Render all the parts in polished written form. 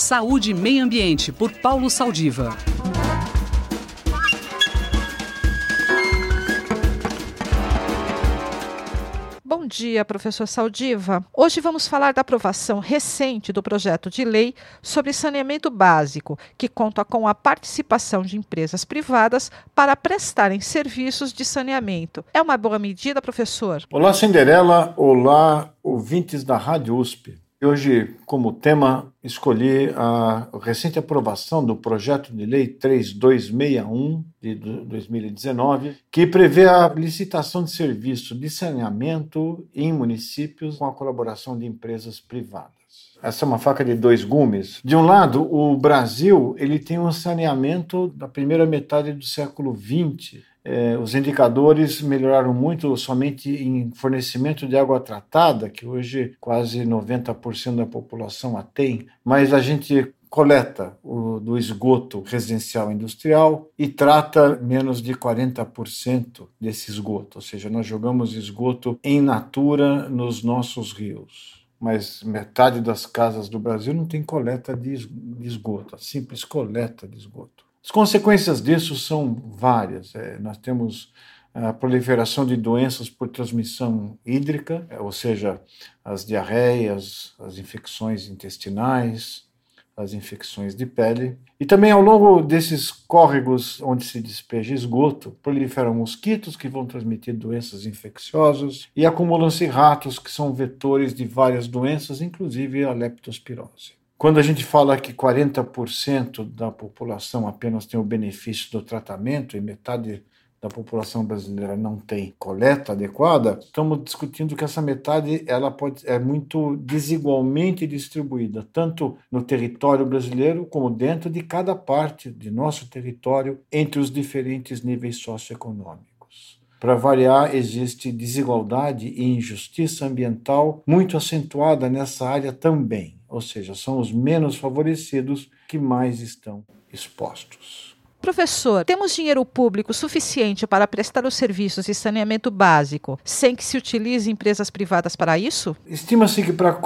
Saúde e Meio Ambiente, por Paulo Saldiva. Bom dia, professor Saldiva. Hoje vamos falar da aprovação recente do projeto de lei sobre saneamento básico, que conta com a participação de empresas privadas para prestarem serviços de saneamento. É uma boa medida, professor? Olá, Cinderela. Olá, ouvintes da Rádio USP. Hoje, como tema, escolhi a recente aprovação do projeto de lei 3261 de 2019, que prevê a licitação de serviço de saneamento em municípios com a colaboração de empresas privadas. Essa é uma faca de dois gumes. De um lado, o Brasil ele tem um saneamento da primeira metade do século XX. Os indicadores melhoraram muito somente em fornecimento de água tratada, que hoje quase 90% da população a tem, mas a gente coleta do esgoto residencial e industrial e trata menos de 40% desse esgoto, ou seja, nós jogamos esgoto in natura nos nossos rios. Mas metade das casas do Brasil não tem coleta de esgoto, a simples coleta de esgoto. As consequências disso são várias. Nós temos a proliferação de doenças por transmissão hídrica, ou seja, as diarreias, as infecções intestinais, as infecções de pele. E também ao longo desses córregos onde se despeja esgoto, proliferam mosquitos que vão transmitir doenças infecciosas e acumulam-se ratos que são vetores de várias doenças, inclusive a leptospirose. Quando a gente fala que 40% da população apenas tem o benefício do tratamento e metade da população brasileira não tem coleta adequada, estamos discutindo que essa metade é muito desigualmente distribuída, tanto no território brasileiro como dentro de cada parte de nosso território, entre os diferentes níveis socioeconômicos. Para variar, existe desigualdade e injustiça ambiental muito acentuada nessa área também. Ou seja, são os menos favorecidos que mais estão expostos. Professor, temos dinheiro público suficiente para prestar os serviços de saneamento básico sem que se utilize empresas privadas para isso? Estima-se que para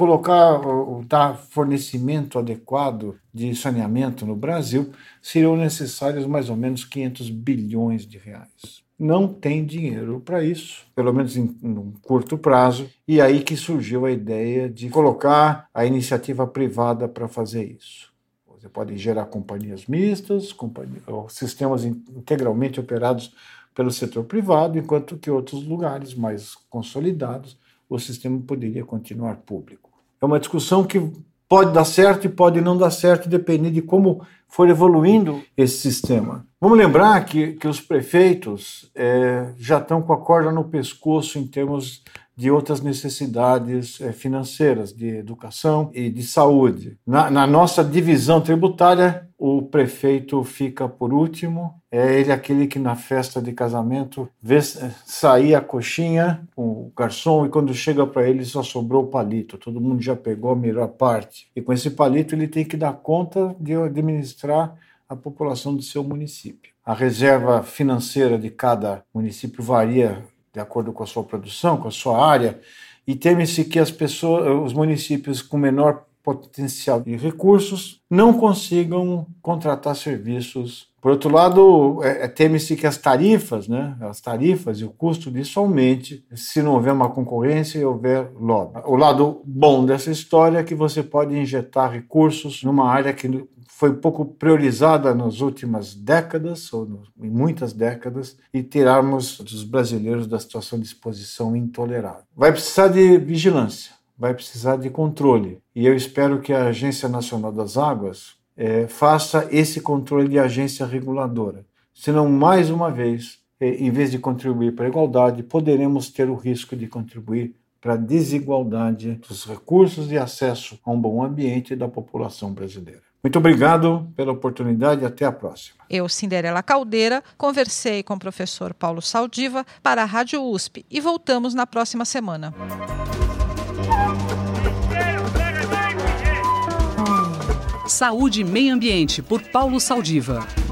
dar fornecimento adequado de saneamento no Brasil, seriam necessários mais ou menos 500 bilhões de reais. Não tem dinheiro para isso, pelo menos em um curto prazo, e aí que surgiu a ideia de colocar a iniciativa privada para fazer isso. Você pode gerar companhias mistas, ou sistemas integralmente operados pelo setor privado, enquanto que outros lugares mais consolidados o sistema poderia continuar público. É uma discussão que pode dar certo e pode não dar certo, dependendo de como for evoluindo esse sistema. Vamos lembrar que os prefeitos já estão com a corda no pescoço em termos de outras necessidades financeiras, de educação e de saúde. Na nossa divisão tributária, o prefeito fica por último. É ele aquele que na festa de casamento vê sair a coxinha, o garçom, e quando chega para ele só sobrou o palito. Todo mundo já pegou a melhor parte. E com esse palito ele tem que dar conta de administrar a população do seu município. A reserva financeira de cada município varia de acordo com a sua produção, com a sua área, e teme-se que os municípios com menor potencial de recursos não consigam contratar serviços. Por outro lado, teme-se que as tarifas e o custo disso aumente se não houver uma concorrência e houver lobby. O lado bom dessa história é que você pode injetar recursos numa área que foi pouco priorizada nas últimas décadas, em muitas décadas, e tirarmos os brasileiros da situação de exposição intolerável. Vai precisar de vigilância, vai precisar de controle, e eu espero que a Agência Nacional das Águas faça esse controle de agência reguladora. Senão, mais uma vez, em vez de contribuir para a igualdade, poderemos ter o risco de contribuir para a desigualdade dos recursos e acesso a um bom ambiente da população brasileira. Muito obrigado pela oportunidade e até a próxima. Eu, Cinderela Caldeira, conversei com o professor Paulo Saldiva para a Rádio USP e voltamos na próxima semana. Saúde e Meio Ambiente, por Paulo Saldiva.